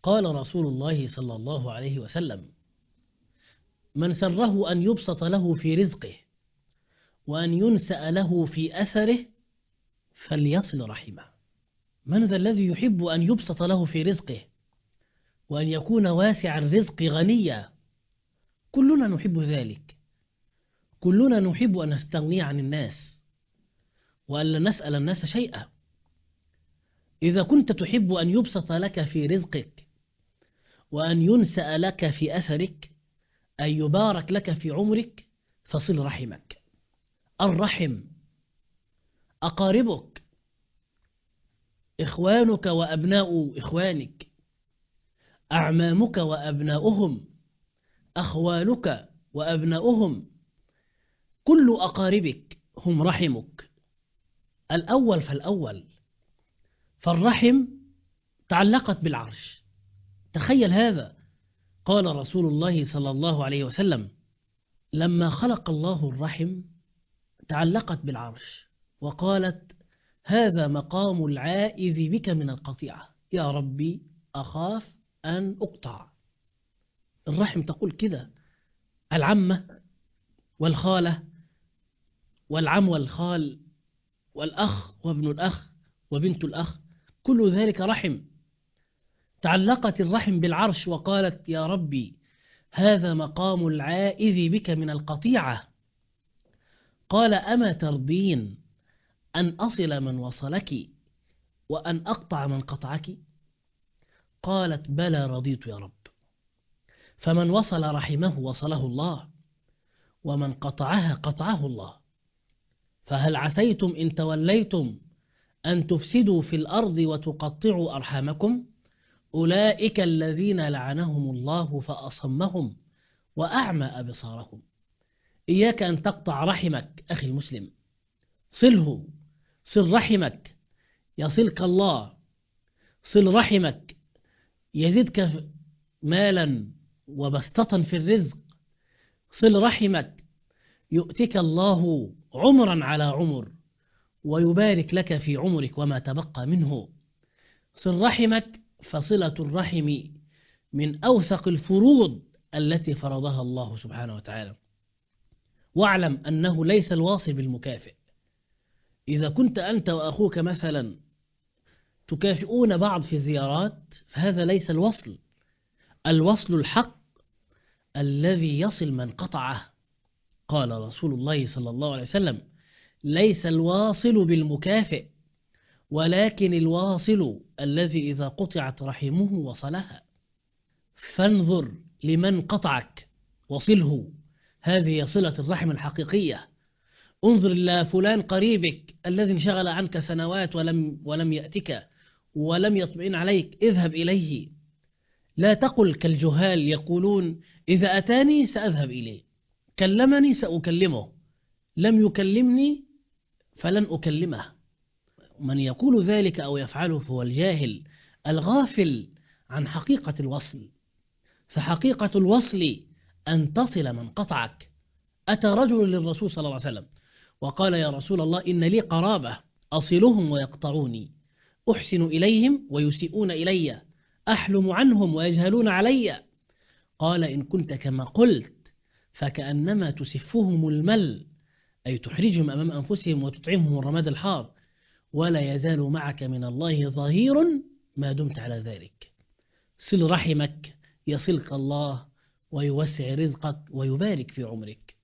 قال رسول الله صلى الله عليه وسلم: من سره أن يبسط له في رزقه وأن ينسأ له في أثره فليصل رحمه. من ذا الذي يحب أن يبسط له في رزقه وأن يكون واسع الرزق غنيا؟ كلنا نحب ذلك. كلنا نحب أن نستغني عن الناس وأن لا نسأل الناس شيئا. إذا كنت تحب أن يبسط لك في رزقك وأن ينسأ لك في أثرك، أن يبارك لك في عمرك، فصل رحمك. الرحم أقاربك، إخوانك وأبناء إخوانك، أعمامك وأبناؤهم، أخوالك وأبناؤهم، كل أقاربك هم رحمك. الأول فالأول، فالرحم تعلقت بالعرش. تخيل هذا. قال رسول الله صلى الله عليه وسلم: لما خلق الله الرحم تعلقت بالعرش وقالت: هذا مقام العائذ بك من القطيعة، يا ربي أخاف أن أقطع. الرحم تقول كده. العمة والخالة والعم والخال والأخ وابن الأخ وبنت الأخ، كل ذلك رحم. تعلقت الرحم بالعرش وقالت: يا ربي هذا مقام العائذ بك من القطيعة. قال: أما ترضين أن أصل من وصلك وأن أقطع من قطعك؟ قالت: بلى رضيت يا رب. فمن وصل رحمه وصله الله، ومن قطعها قطعه الله. فهل عسيتم إن توليتم أن تفسدوا في الأرض وتقطعوا أرحامكم؟ أولئك الذين لعنهم الله فأصمهم وأعمى أبصارهم. إياك أن تقطع رحمك أخي المسلم. صله، صل رحمك يصلك الله. صل رحمك يزدك مالا وبسطة في الرزق. صل رحمك يؤتك الله عمرا على عمر ويبارك لك في عمرك وما تبقى منه. صل رحمك، فصلة الرحم من أوثق الفروض التي فرضها الله سبحانه وتعالى. واعلم أنه ليس الواصل بالمكافئ. إذا كنت أنت وأخوك مثلا تكافئون بعض في الزيارات فهذا ليس الوصل. الوصل الحق الذي يصل من قطعه. قال رسول الله صلى الله عليه وسلم: ليس الواصل بالمكافئ ولكن الواصل الذي إذا قطعت رحمه وصلها. فانظر لمن قطعك وصله، هذه صلة الرحم الحقيقية. انظر إلى فلان قريبك الذي انشغل عنك سنوات ولم يأتك ولم يطمئن عليك، اذهب إليه. لا تقل كالجهال يقولون: إذا أتاني سأذهب إليه، كلمني سأكلمه، لم يكلمني فلن أكلمه. من يقول ذلك أو يفعله فهو الجاهل الغافل عن حقيقة الوصل. فحقيقة الوصل أن تصل من قطعك. أتى رجل للرسول صلى الله عليه وسلم وقال: يا رسول الله، إن لي قرابة أصلهم ويقطعوني، أحسن إليهم ويسيئون إلي، أحلم عنهم ويجهلون علي. قال: إن كنت كما قلت فكأنما تسفهم المل، أي تحرجهم أمام أنفسهم وتطعمهم الرماد الحار، ولا يزال معك من الله ظهير ما دمت على ذلك. صل رحمك يصلك الله ويوسع رزقك ويبارك في عمرك.